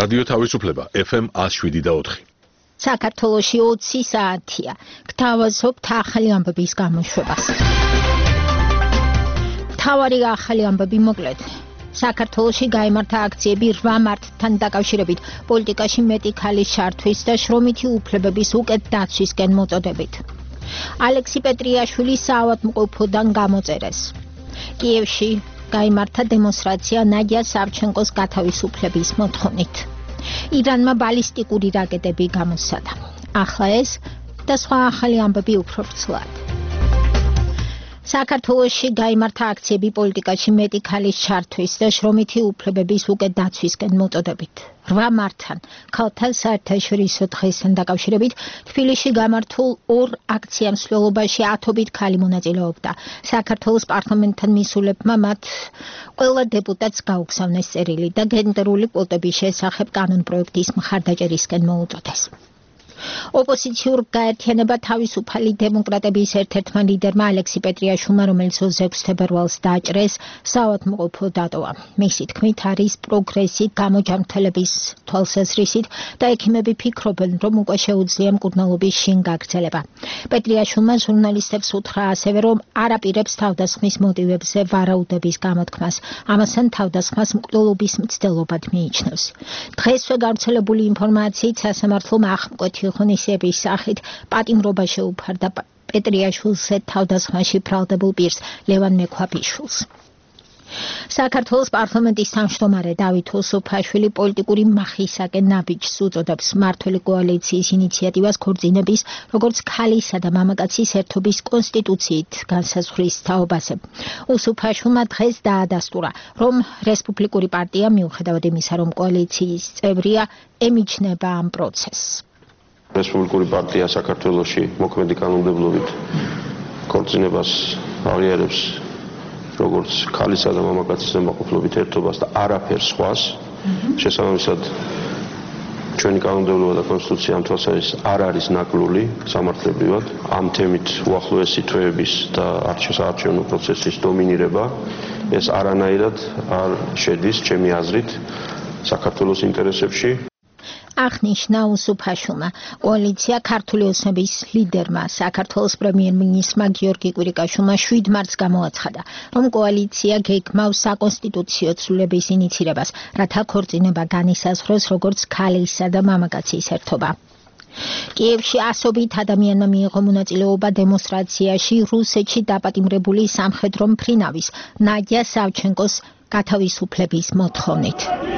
რადიო თავისუფლება FM 107.4. საქართველოში 20 საათია. გთავაზობთ ახალი ამბების გამოშვებას. მთავარი ახალი ამბები მოკლედ. საქართველოში გაიმართა აქციები 8 მარტთან დაკავშირებით პოლიტიკაში მეტი ქალის ჩართვის და შრომითი უფლებების უკეთ დაცვისკენ მოწოდებით. ალექსი პეტრიაშვილი საავადმყოფოდან გამოწერეს. კიევში გაიმართა დემონსტრაცია ნადია სავჩენკოს გათავისუფლების მოთხოვნით. ირანმა ბალისტიკური რაკეტები გამოსცადა. ახლა ეს და სხვა ახალი ამბები უფრო ვრცლად. საქართველოში გაიმართა აქციები პოლიტიკაში მეტი ქალის ჩართვის და შრომითი უფლებების უკეთ დაცვისკენ მოწოდებით. 8 მარტთან ქალთა საერთაშორისო დღესთან დაკავშირებით თბილისში გამართულ 2 აქცია მსვლელობაში 10-ობით ქალი მონაწილეობდა. საქართველოს პარლამენტთან მისულებმა მათ ყველა დეპუტატს გაუგზავნეს წერილი და გენდერული კვოტების შესახებ კანონპროექტის მხარდაჭერისკენ მოუწოდეს. ოპოზიციურ გაერთიანება თავისუფალი დემოკრატების ერთ-ერთმა ლიდერმა ალექსი პეტრიაშვილმა, რომელიც 26 თებერვალს დაჭრეს, საავადმყოფო დატოვა. მისი თქმით, არის პროგრესი გამოჯანმრთელების თვალსაზრისით და ექიმები ფიქრობენ, რომ უკვე შეუძლია მკურნალობის შინ გაგრძელება. პეტრიაშვილმა ჟურნალისტებს უთხრა ასევე, რომ არ აპირებს თავდასხმის მოტივებზე ვარაუდების გამოთქმას. ამასთან თავდასხმას მკვლელობის მცდელობად მიიჩნევს. დღესვე გავრცელებული ინფორმაციით სასამართლომ ახმკვეთი ღონისძიების სახით პატიმრობა შეუფარდა პეტრიაშვილზე თავდასხმაში ბრალდებულ პირს ლევან მექვაბიშვილს. საქართველოს პარლამენტის თავმჯდომარე დავით უსუფაშვილი პოლიტიკური მახისაკენ ნაბიჯს უწოდებს მმართველი კოალიციის ინიციატივას ქორწინების, როგორც ქალისა და მამაკაცის ერთობის კონსტიტუციით განსაზღვრის თაობაზე. უსუფაშვილმა დღეს დაადასტურა, რომ რესპუბლიკური პარტია მიუხედავად იმისა, რომ კოალიციის წევრია, ემიჯნება ამ პროცესს. რესპუბლიკური პარტია საქართველოში მოქმედი კანონმდებლობით ქორწინებას აღიარებს როგორც ქალისა და მამაკაცის ზემოყოფლობით ერთობას და არაფერს სხვას. შესაბამისად, ჩვენი კანონმდებლობა და კონსტიტუცია ამ თვალსაზრისით არ არის ნაკლული სამართლებრივად. ამ თემით უახლოესი თვეების და საარჩევნო პროცესის დომინირება ეს არანაირად არ შედის ჩემი აზრით საქართველოს ინტერესებში. აღნიშნა უსუფაშვილმა. კოალიცია ქართული ოცნების ლიდერმა, საქართველოს პრემიერ-მინისტრმა გიორგი კვირიკაშვილმა 7 მარტს გამოაცხადა, რომ კოალიცია გეგმავს საკონსტიტუციო ცვლილების ინიცირებას, რათა ქორწინება განისაზღვროს როგორც ქალისა და მამაკაცის ერთობა. კიევში ასობით ადამიანმა მიიღო მონაწილეობა დემონსტრაციაში რუსეთში დაპატიმრებული სამხედრო მფრინავის ნადია სავჩენკოს გათავისუფლების მოთხოვნით.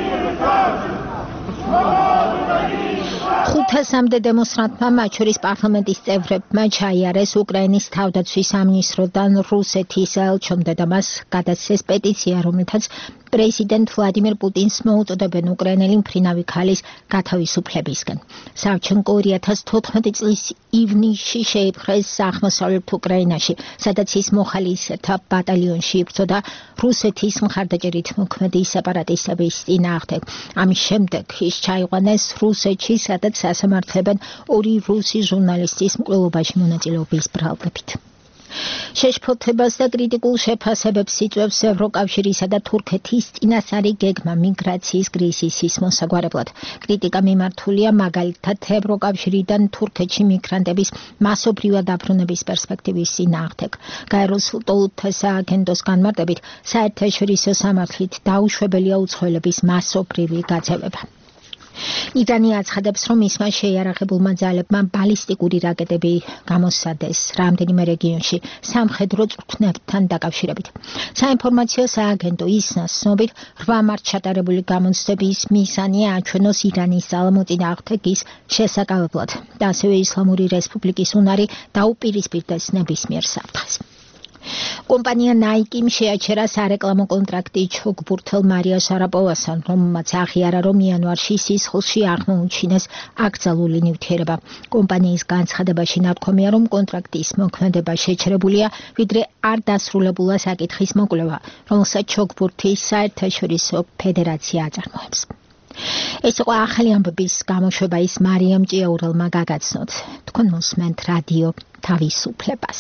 500-მდე დემონსტრანტმა, მათ შორის პარლამენტის წევრებმა ჩაიარეს უკრაინის თავდაცვის სამინისტროდან რუსეთის ელჩომდე და მას გადასცეს პეტიცია, რომელთაც პრეზიდენტ ვლადიმერ პუტინს მოუწოდებენ უკრაინელი მფრინავი ქალის გათავისუფლებისკენ. სავჩენკო 2014 წლის ივნისში შეიპყრეს აღმოსავლეთ უკრაინაში, სადაც ის მოხალისეთა ბატალიონში იბრძოდა რუსეთის მხარდაჭერით მოქმედი სეპარატისტების წინააღმდეგ. ამის შემდეგ ის ჩაიყვანეს რუსეთში, სადაც ასამართლებენ 2 რუსი ჟურნალისტის მკვლელობაში მონაწილეობის ბრალდებით. შეშფოთებას და კრიტიკულ შეფასებებს იწვევს ევროკავშირისა და თურქეთის წინასწარი გეგმა მიგრაციის კრიზისის მოსაგვარებლად. კრიტიკა მიმართულია მაგალითად ევროკავშირიდან თურქეთში მიგრანტების მასობრივად დაბრუნების პერსპექტივის წინააღმდეგ. გაეროს ლტოლთა სააგენტოს განმარტებით, საერთაშორისო სამართლით დაუშვებელია უცხოელების მასობრივი გაძევება. ირანი აცხადებს, რომ მისმა შეიარაღებულმა ძალებმა ბალისტიკური რაკეტები გამოსცადეს რამდენიმე რეგიონში სამხედრო წვრთნებთან დაკავშირებით. საინფორმაციო სააგენტო ისნას ცნობით, 8 მარტს ჩატარებული გამოცდების მიზანია აჩვენოს ირანის ძალამოწინააღმდეგ ის შესაკავებლად და ასევე ისლამური რესპუბლიკის უნარი დაუპირისპირდეს ნებისმიერ საფრთხეს. კომპანია Nike-მ შეაჩერა სარეკლამო კონტრაქტი ჩოგბურთელ მარია შარაპოვასთან, რომელმაც აღიარა, რომ იანვარში სისხლში აღმოუჩინეს აკრძალული ნივთიერება. კომპანიის განცხადებაში ნათქვამია, რომ კონტრაქტის მოქმედება შეჩერებულია, ვიდრე არ დასრულებულა საკითხის მოკვლევა, რომელსაც ჩოგბურთის საერთაშორისო ფედერაცია აწარმოებს. ეს იყო ახალი ამბების გამოშვება, ის მარიამ ჭიაურელმა გაგაცნოთ. თქვენ მოსმენთ რადიო თავისუფლებას.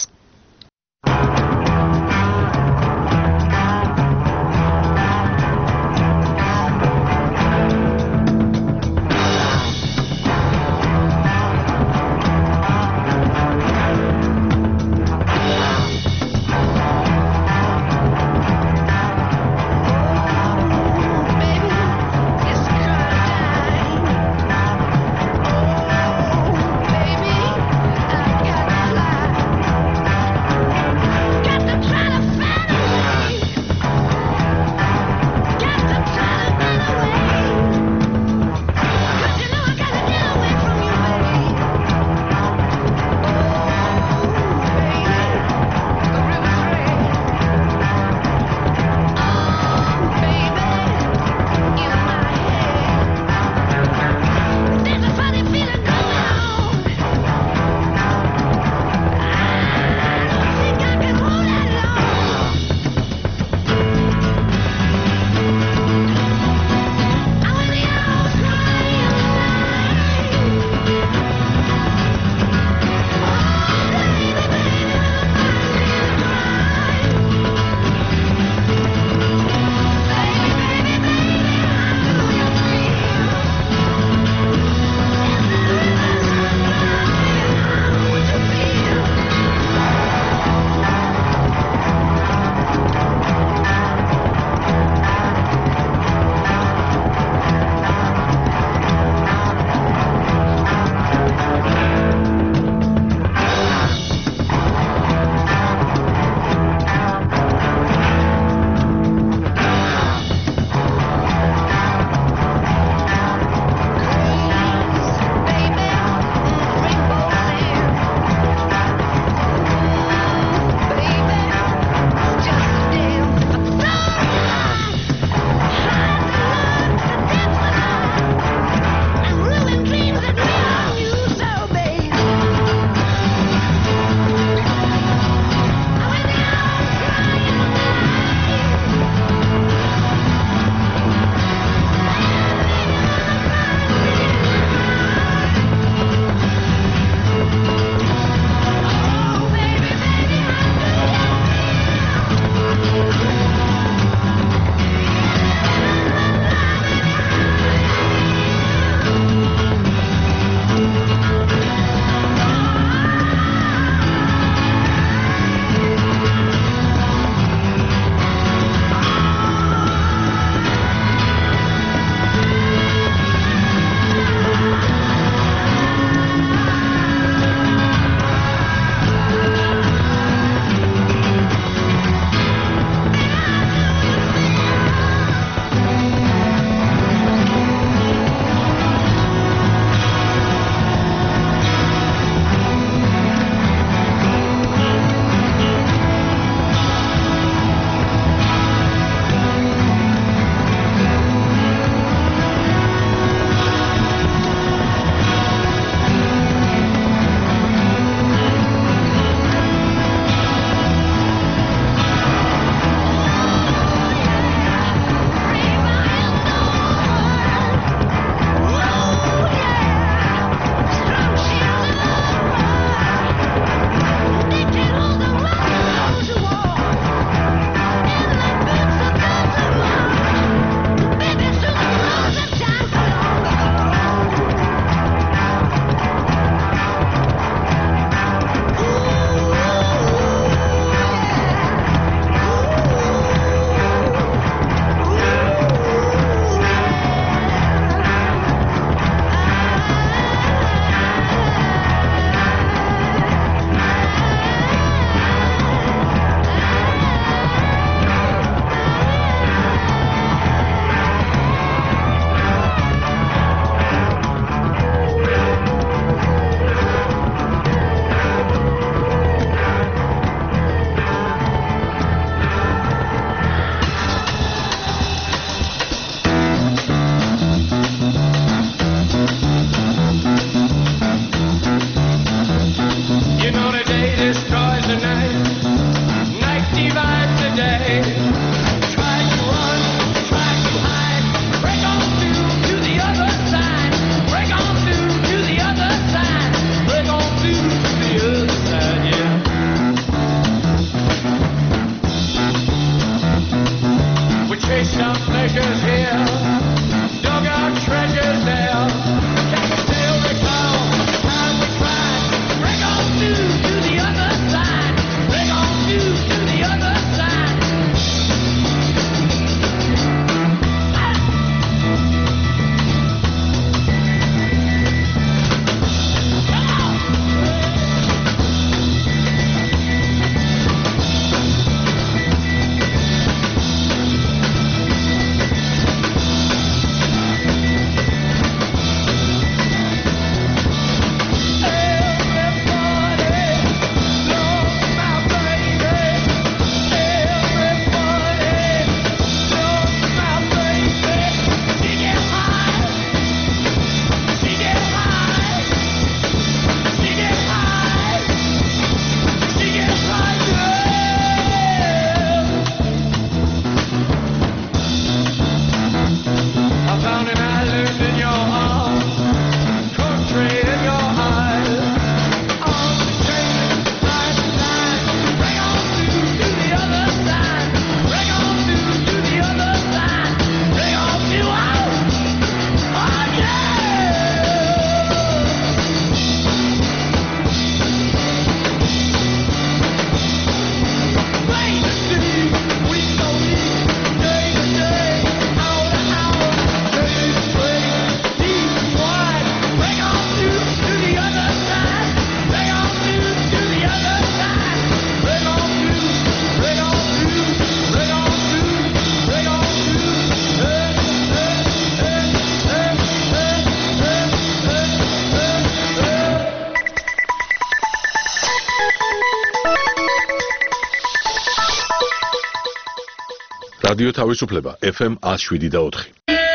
რადიო თავისუფლება FM 107.4.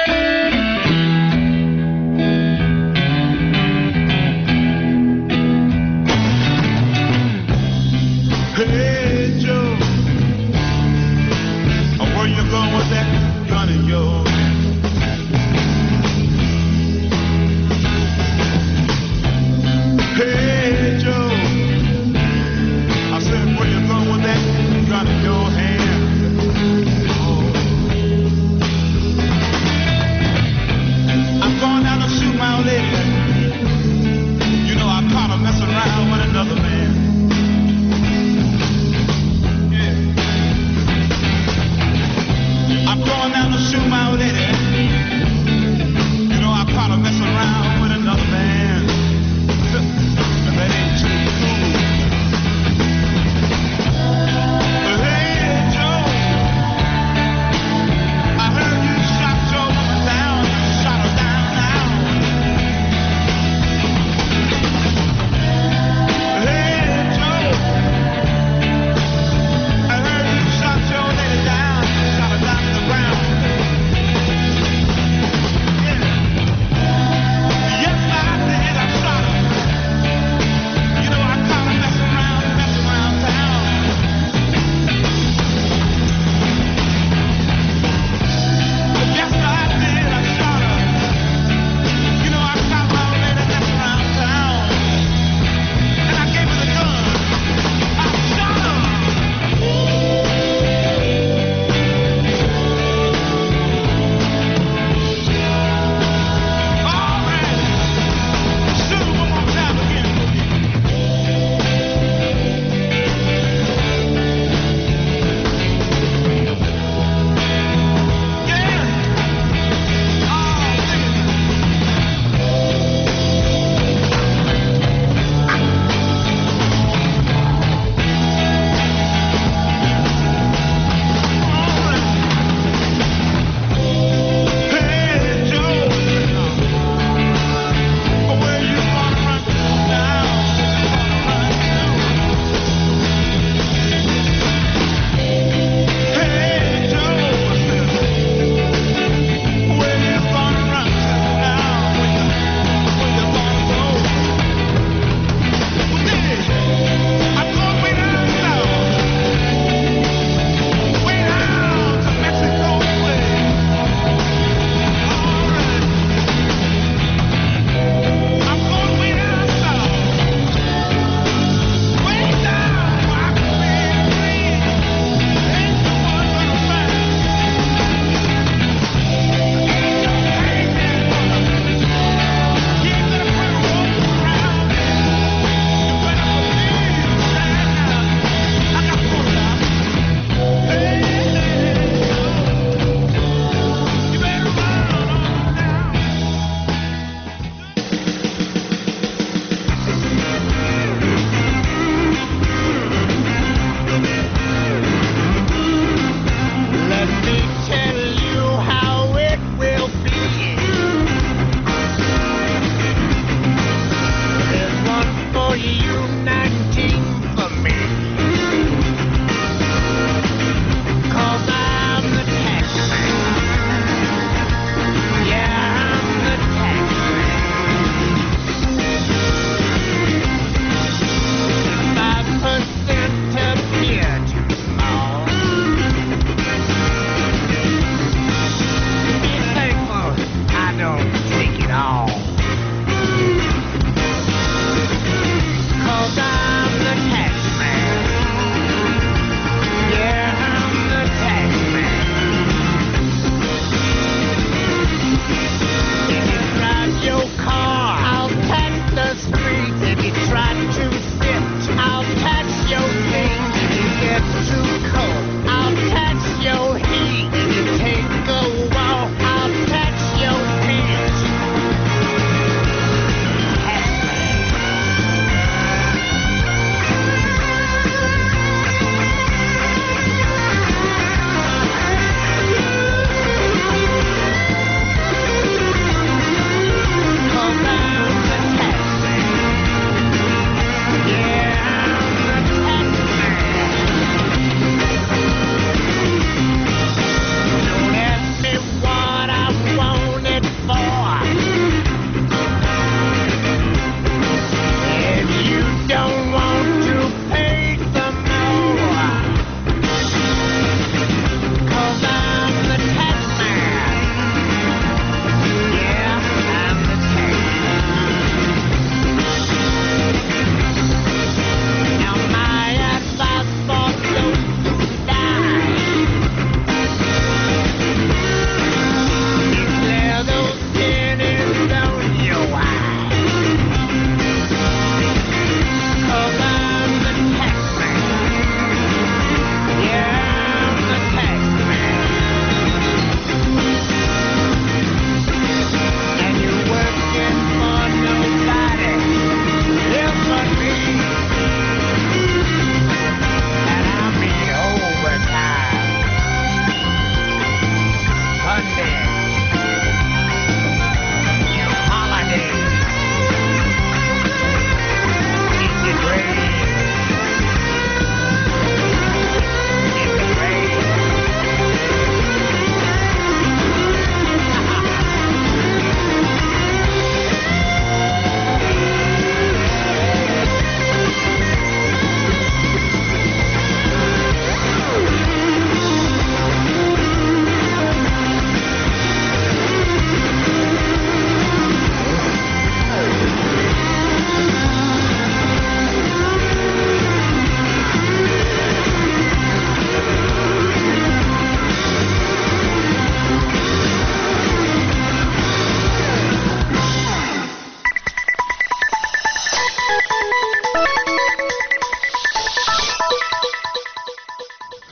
Hey Joe, where you going with that gun of yours? Hey Joe, I said where you going with that gun in your hand? I'm going down to shoot my old lady. You know I caught her messing around with another man.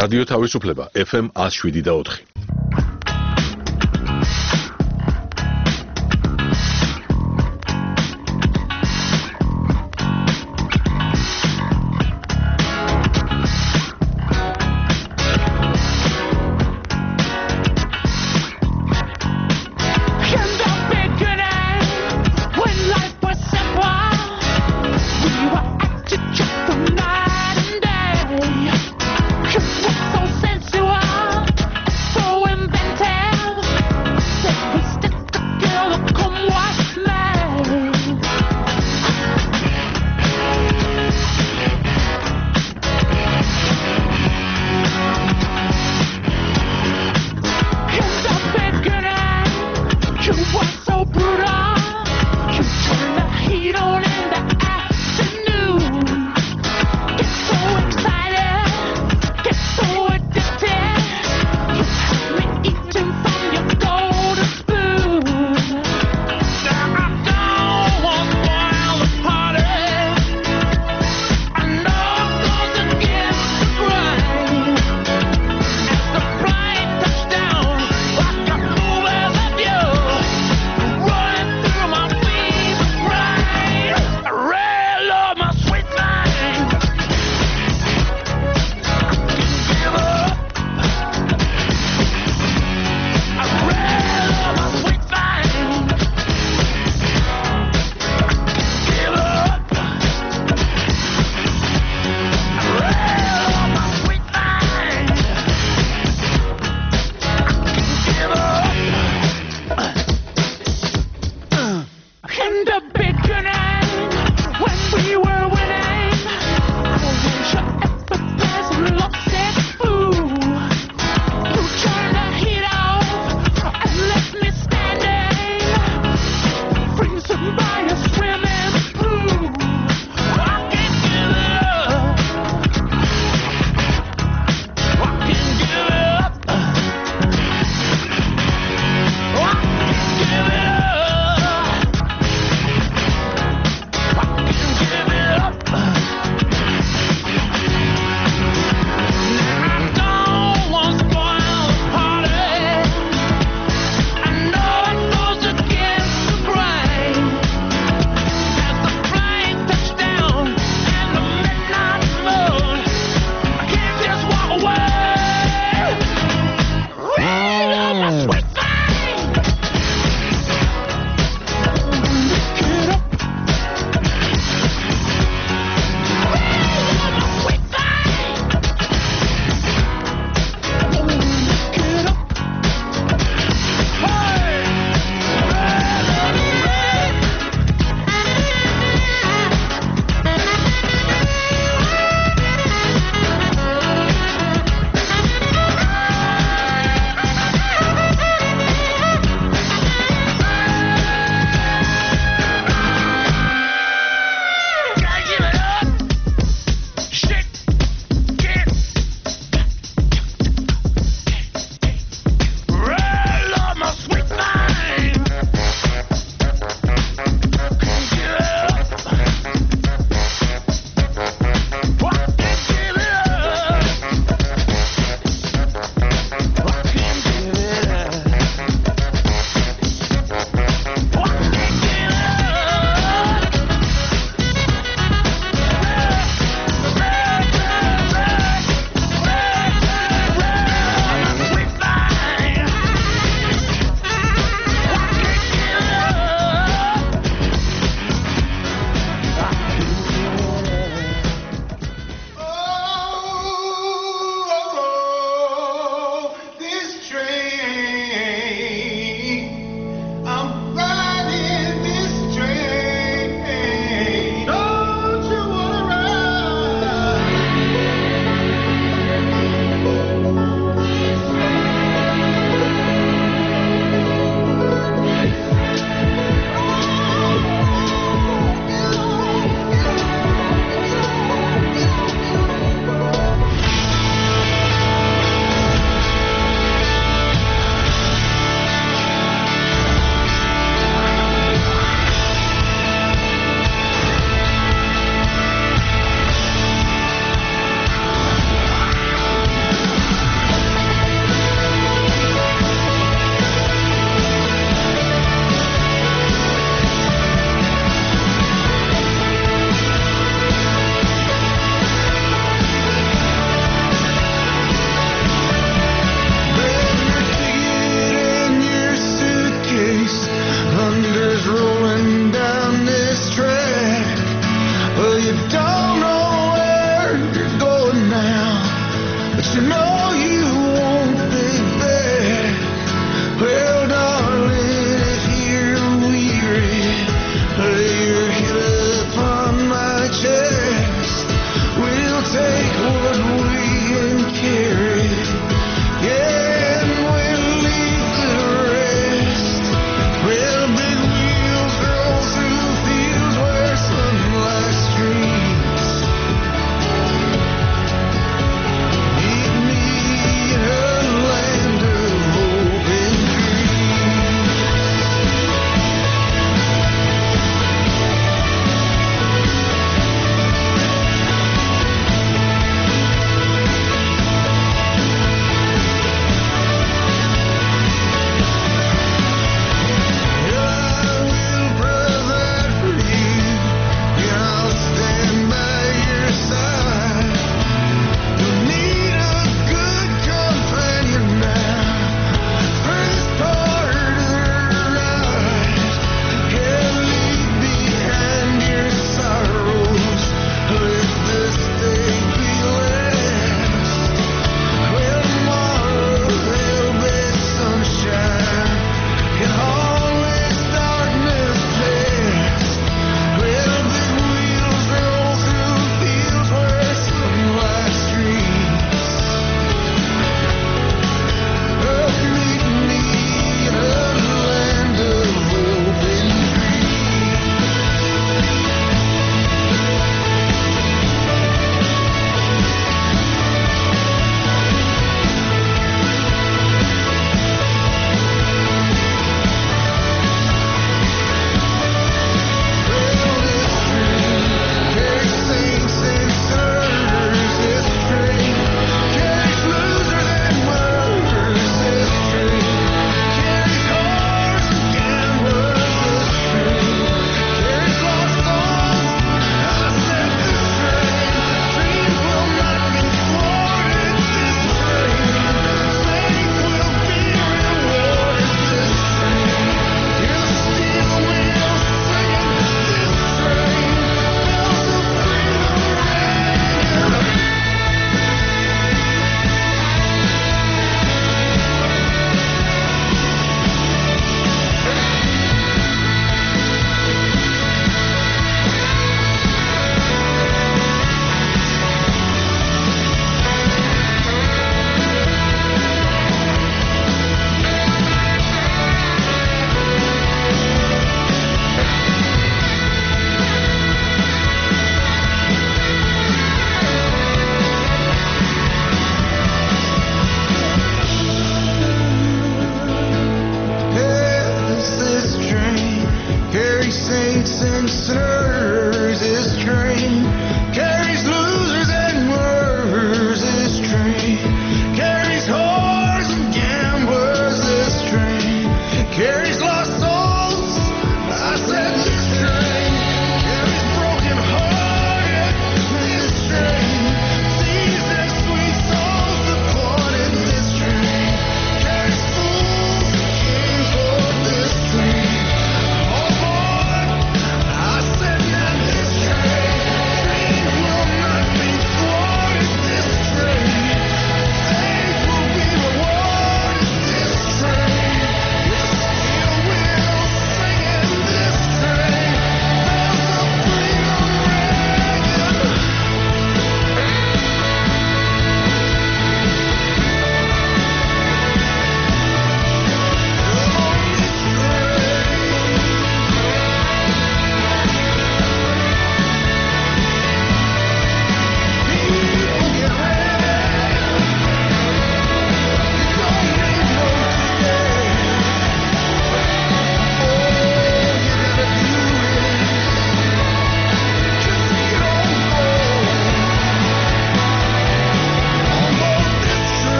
რადიო თავისუფლება FM 107.4. So sensual, so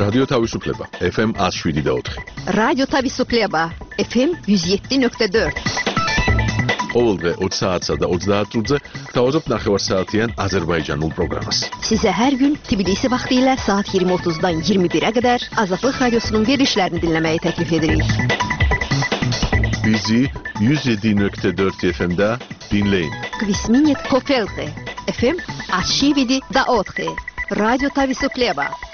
რადიო თავისუფლება FM 107.4. რადიო თავისუფლება FM 107.4. ყოველდღე 20 საათსა და 30 minutze gთავაზობთ ნახევარსაათიან აზერბაიჯანულ პროგრამას. Size her gün Tbilisi vaxtilə saat 20:30-dan 21-ə qədər Azadlıq Radiosunun verilişlərini dinləməyi təklif edirik. Bizi 107.4 FM-də dinləyin. Kvisminit Kofelte FM 107.4. Radyo Tavisufleba.